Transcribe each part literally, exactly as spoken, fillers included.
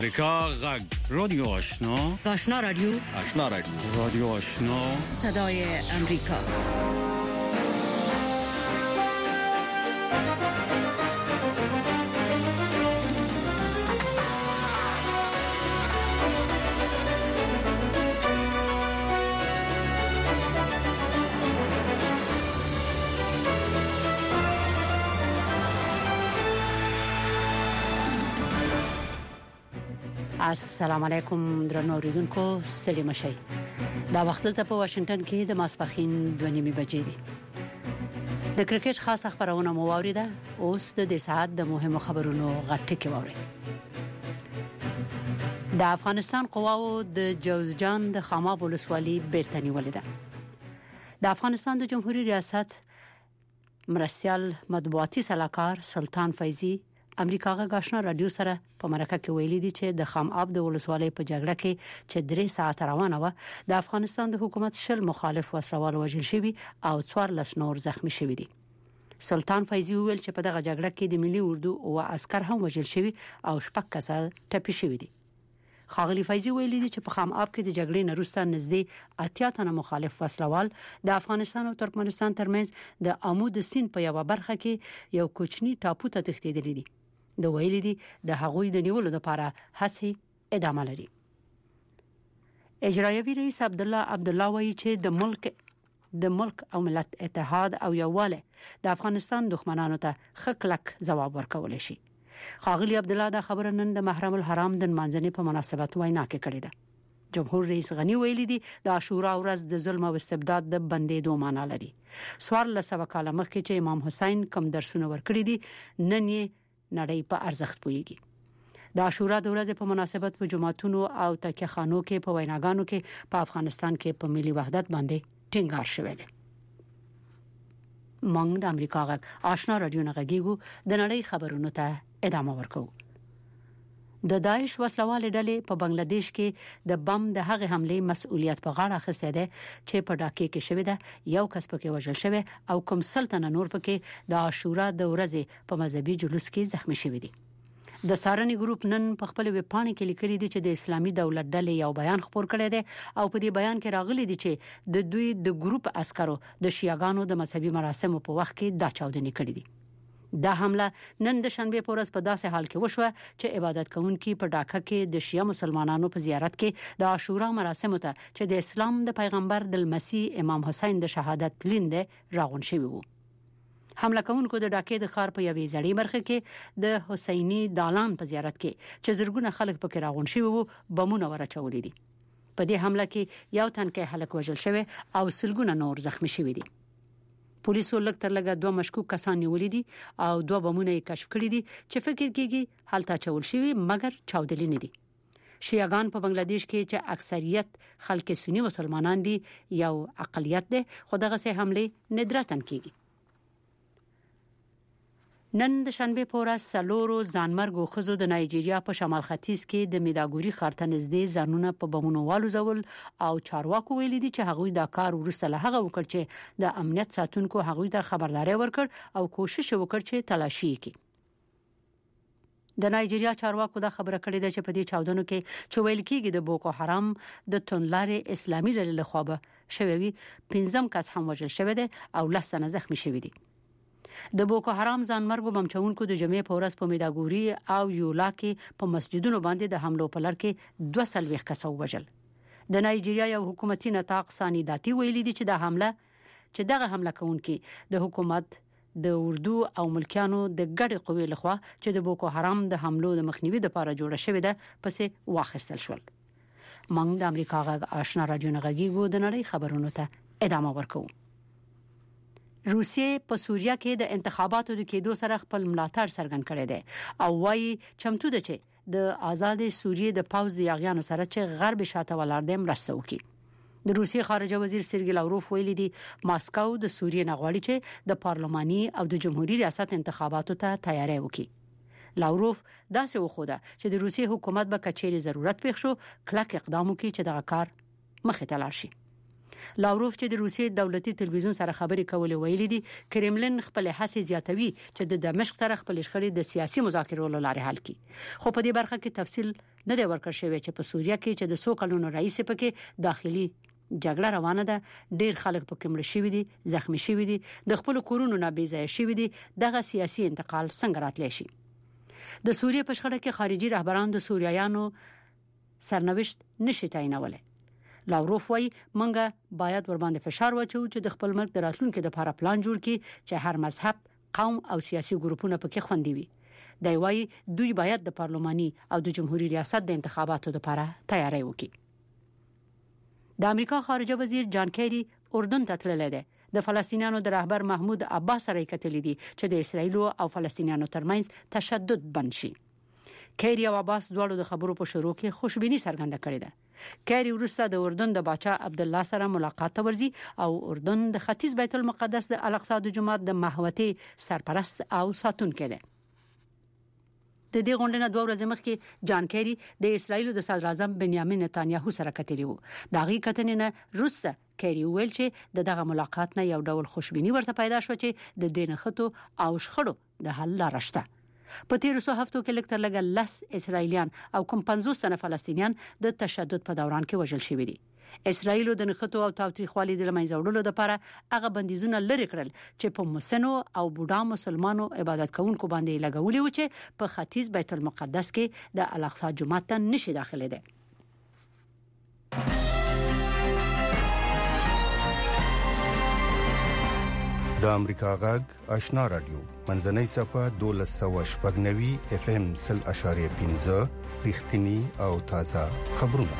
امریکا غږ رادیو آشنا آشنا رادیو آشنا رادیو رادیو آشنا صدای امریکا. السلام علیکم درنو اوریدونکو، ستړي مشئ. دا وخت ته په واشنگټن کې د ماسپخین دوه نیمې بجې دي. د کرکټ خاصه خبرونه مو واوریده. اوس د دې ساعت د مهمو خبرونو غټه کې واوري. د افغانستان قواو د جوزجان د خاماب ولسوالۍ بیرته نیولې ده. د افغانستان د جمهوریت ریاست مرستيال مطبوعاتي سلاکار سلطان فیضی امریکا غږ آشنا رادیو سره په مرکه کې ویلي دي چې د خاماب د ولسوالۍ په جګړه کې چې درې ساعت روانه و، د افغانستان د حکومت شل مخالف وسلوال وژل شوي او څوارلس نور زخمی شوي دي. سلطان فیضی ویل چې په دغه جګړه کې د ملي اردو او عسكر هم وژل شوي او شپږ کسان ټپي شوي دي. خاغلی فیضی ویلي دي چې په خاماب کې د جګړې نه وروسته نږدې اتیا تنه مخالف وسلوال د افغانستان او ترکمنستان ترمنځ د عمود سیند په یوه برخه کې یو کوچنی ټاپو ته تښتېدلي دي. د ویلي دي د هغوی د نیولو لپاره هڅې ادامه لري. اجرایوي رئیس عبد الله عبد الله وایي چې د ملک د ملک او ملت اتحاد او یووالی د افغانستان دښمنانو ته خکلک ځواب ورکول شي. خاغلی عبد الله دا خبره نن د محرم الحرام د منځنۍ په مناسبت وینا کې کړې ده. جمهور رئیس غنی ویلي دي د عاشورا ورځ د ظلم او استبداد د بندېدو معنا لري. څوارلس سوه کاله مخکې چې امام حسین کوم درسونه ورکړي دي، نن یې نړۍ په ارزښت پوهیږي. د عاشورا د ورځې په مناسبت په جمعتونو او تکیه خانو کې په ویناګانو کې په افغانستان کې په ملي وحدت باندې ټینګار شوی دی. مونږ د امریکا غږ آشنا رادیو نه غږیږو. د نړۍ خبرونو ته ادامه ورکوو. د داعش وسلوال ډلې په بنگلاديش کې د بم د هغه حمله مسؤلیت په غاړه اخیسته ده چې په ډاکې کې شوې ده. یو کس پکې وژل شوی او کوم سلطنه نور پکې د عاشورا د ورځې په مذهبي جلوس کې زخمی شوی دي. د سارنی ګروپ نن په خپل ویب پاڼه کې لیکلي دي چې د اسلامي دولت ډلې یو بیان خپور کړی دی او په دې بیان کې راغلي دي چې د دوی د ګروپ عسکرو د شیعاګانو د مذهبي مراسمو په وخت کې دا چاودنې کړې دي. دا حمله نن د شنبه په ورځ په داسې حال کې وشوه چې عبادت کوونکي په ډاکه کې د شیعه مسلمانانو په زیارت کې د عاشورا مراسمو ته چې د اسلام د پیغمبر د مسیح امام حسین د شهادت لیند راغون شوی وو. حمله کوونکو د ډاکې د ښار په یوې زړې برخه کې د حسیني دالان په زیارت کې چې زرګونه خلک پکې راغون شوی وو بمونه ورچولې دي. په دې حمله کې یو تن کې هلک وژل شوی او سلګونه نور زخمی شوی دي. پولیسو لږ تر لږه دوه مشکوک کسان نیولې دي او دوه بمونه یې کشف کړي دي چې فکر کېږي هلته چول شوی مګر چاودلي نه دي. شیعاګان په بنگلاديش کې چې اکثریت خلک سنی مسلمانان دي یو اقلیت ده، خو دغه سه حمله ندرتن کېږي. نن د شنبه په ورځ سلورو ځانمرګو خزو د نایجیریا په شمال ختیځ کې د میداګوري ښار ته نږدې ځانونه په بمونو والوزول او چارواکو ویلي دي چې هغوی دا کار وروسته له هغه وکړ چې د امنیت ساتونکو هغوی ته خبرداري ورکړ او کوشش وکړ چې تلاشي وکړي. د نایجیریا چارواکو دا خبره کړې ده چې په دې چاودنو کې چې ویل کېږي د بوکو حرام د تونلارې اسلامي ډلې لخوا به شوی پنځم کس هم وژل شوی دی او لس تنه زخمی شوی دي. د بوکو حرام ځانمرګو بمچونکو د جمعې په ورځ په میداګوري او یولا کې په مسجدونو باندې د حملو په لړ کې دوه سلويخ کسو وژل. د نایجیریا یو حکومتي نطاق ثاني داتي ویلي دي چې دا حمله چې دغه حمله کوونکي د حکومت د اردو او ملکیانو د ګډ قوی لخوا چې د بوکو حرام د حملو د مخنیوي لپاره جوړه شوې ده پسې واخیستل شول. موږ د امریکا غږ آشنا رادیو نه غږیږو. د نړۍ خبرونو ته ادامه ورکوو. روسیې په سوریه کې د انتخاباتو د کېدو سره خپل ملاتړ څرګند کړی دی او وايي چمتو ده چې د آزاد سوریې د پاوز د یاغیانو سره چې غرب شاته ولاړ دي مرسته وکړي. د روسیې خارجه وزیر سرګی لاوروف ویلي دی ماسکو د سوریې نغواړي چې د پارلماني او د جمهوریت ریاست انتخاباتو ته تیاری وکړي. لاوروف داسې وخوده چې د روسیې حکومت به کچېري ضرورت پېښ شو کلک اقدام وکړي چې دغه کار مخې ته لاړ شي. لاوروف چې د روسیې دولتي تلویزیون سره خبرې کولې ویلي دي کرملین خپل هڅې زیاتوي چې د دمشق سره خپل شخړې د سیاسي مذاکرو لارې حل کړي خو په دې برخه کې تفصیل نه دی ورکړل شوی چې په سوریه کې چې د څو کلونو رئیس پکې داخلي جګړه روانه ده ډیر خلک پکې مړ شوي دي زخمی شوي دي د خپل کورونو نه بې ځای شوي دي دغه سیاسي انتقال څنګه راتلی شي د سوریې په شخړه کې خارجي رهبران د سوریایانو سرنوشت نشي تعینولای لاوروف وايي منګه باید ور باندې فشار واچو چې د خپل ملک د راتلونکو لپاره پلان جوړ کړي چې هر مذهب قوم او سیاسي ګروپونه پکې خوندي وي دی وايي دوی باید د پارلماني او د جمهوریت ریاست د انتخاباتو لپاره تیاری وکړي د امریکا خارجه وزیر جان کیری اردن ته تللی دی د فلسطینیانو د رهبر محمود عباس سره کتلې دي چې د اسرایل او فلسطینیانو ترمنځ تشدد بند شي کیری او عباس دواړو د خبرو په شروع کې خوشبینی څرګنده کړې ده کیری وروسته د اردن د باچا عبد الله سره ملاقات ته ورځي او اردن د ختیځ بیت المقدس د الاقصی د جماعت د محوطې سرپرست او ساتونکی دی د دې غونډې نه دوه ورځې مخکې جان کیری د اسرایل د صدر اعظم بنیامین نتانیاهو سره کتلی وو دا غي کتنې نه روسته کیری ویل چې دغه ملاقات نه یو ډول خوشبینی ورته پیدا شو چې د دین خطو او شخړو د حل لاره شته په تیر څو هفتو کې لکتر لګل لس اسرایلیان او کوم پنځوس تنه فلسطینیان د تشدد په دوران کې وژل شوي دي اسرایل د نخټو او تاوتریخوالي د لمنځه وړلو لپاره هغه بندیزونه لري کړل چې په مسنو او بوډا مسلمانو عبادت کوونکو باندې لګولي و چې په ختیځ بیت المقدس کې د الاقصی جومات ته نشي داخله ده د امریکا غږ آشنا رادیو منځنۍ صفه دولس سوه شپږ نوي اف ام سل اشاریه پنځه رښتینی او تازه خبرونه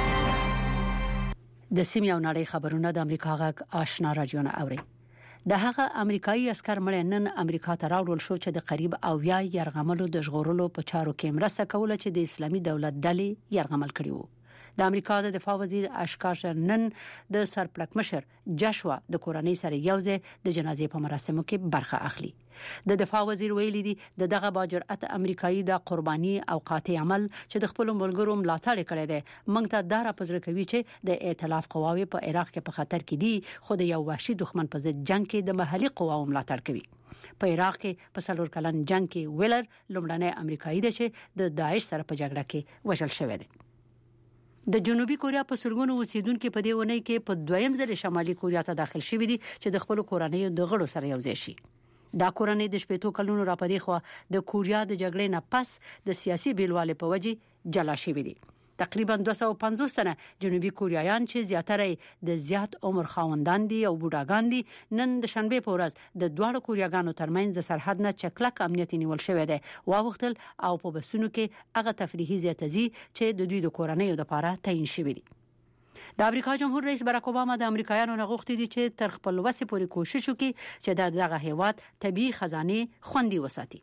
د سیمې او نړۍ خبرونه د امریکا غږ آشنا رادیو نه اوري د هغه امریکایي عسكر مړ نن امریکا ته راوړل شو چې د قریب او یا يرغملو د ژغورلو په چارو کې مرسته کوله چې د اسلامي دولت ډلې يرغمل کړي وو د امریکا د دفاع وزیر اشکار نن د سرپلک مشر جاشوا د کورنۍ سره یوځای د جنازې په مراسمو کې برخه اخلي د دفاع وزیر ویلي دی د دغه باجرأت امریکایي د قرباني او قاطع عمل چې د خپل ملګرو ملاتړ کړي دي موږ ته دا را پزره کوي چې د ائتلاف قواوی په عراق کې په خطر کې دي خو د یو وحشي دښمن په ضد جنگ کې د محلي قواو ملاتړ کوي په عراق کې په څلور کلن جنگ کې ویلر لومړنی امریکایي دی چې د داعش سره په جګړه کې وژل شوی دی د جنوبي کوریا په سرګونو اوسیدونکو په دې ونه کې په دویم ځل شمالي کوریا ته داخل شوی دي چې د خپل کورنۍ د غړو سره یوځای شي دا کورنۍ د شپږو کلونو را پدې خو د کوریا د جګړې نه پس د سیاسي بیلوالې په وجه جلا شوی دي تقریبا دوه سوه او پنځوس سنه جنوبي کوریایان چې زیاتره د زیات عمر خاوندان دي او بوډاګان دي نن د شنبه په ورځ د دوه کوریاګانو ترمنځ د سرحد نه چکلک امنیتي نیول شوی دی واوختل او په بسونو کې هغه تفریحي زیاتزي چې د دوی د کورنۍ لپاره تعین شوی دي د امریکا جمهور رئیس باراک اوباما د امریکایانو نه غوښتي دي چې تر خپل وسه پورې کوشش وکړي چې دغه هیواد طبي خزانه خوندي وساتي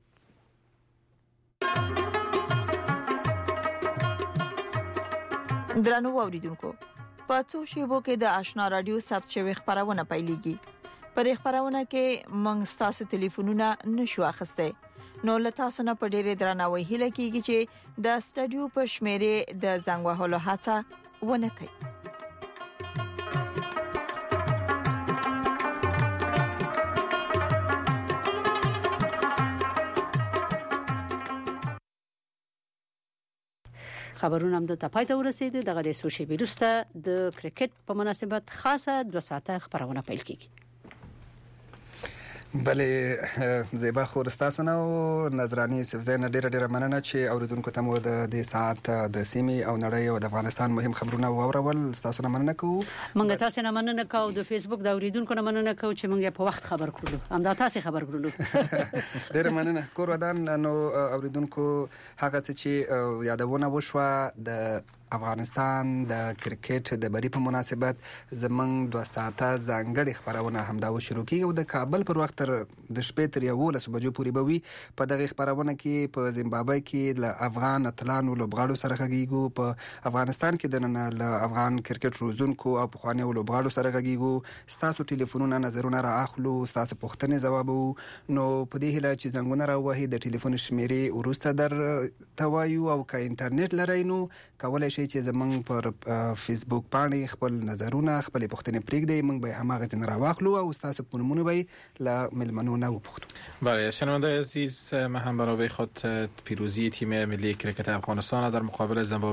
درنو اوریدونکو په څو شیبو کې د آشنا رادیو ثبت شوی خبرونه پیلېږي پر خبرونه کې موږ تاسو ټلیفونونه نشو اخیسته نو لته سونه په ډېر درناوي هله کېږي چې د سټډیو په شمیره د زنګ وهلو هڅه ونه کوي خبرونه هم د تپای ته ورسېدي دغه د سوشي ویروسته د کرکټ په مناسبت خاصه دوه ساعته خبرونه پیل کیږي بله زیبا خورستاسو نو نظرانی یوسف زین ډیره ډیره مننه چې اوریدونکو ته مو د دې ساعت د سیمې او نړۍ او د افغانستان مهم خبرونه واورول تاسو نه مننه کوو موږ تاسو نه مننه کوو د فیسبوک د اوریدونکو نه مننه کوو چې موږ په وخت خبر کړو هم دا تاسو خبر کړو ډیره مننه کور ودان نو اوریدونکو هغه چې یادونه وشوه د افغانستان د کرکټ د بری په مناسبت زمنګ دوه ساعته ځانګړي خبرونه همدا و شروع کیږي او د کابل پر وخت د شپې تر یولس بجو پورې بوي په دغه خبرونه کې په زیمبابوې کې د افغان اتلانو لوبغاړو سره غږیږو په افغانستان کې د نن له افغان کرکټ روزونکو او په خواني لوبغاړو سره غږیږو ستاسو ټلیفونونه نظرونه را اخلو ستاسو پوښتنې ځوابو نو په دې هله چې زنګونه راوهي د ټلیفون شمیرې ورسته در توایو او که انټرنیټ لرئ نو کولای شئ چې زمونږ پر فیسبوک باندې خپل نظرونه خپل پوښتنې پرېږدئ، موږ به هماغه ځین راواخلو او تاسو په نمونه به ل ملمنو نه وپوښتو. بله شنونده عزیز، ما هم برای خود پیروزی تیم ملی کرکت افغانستان در مقابل زیمبابوه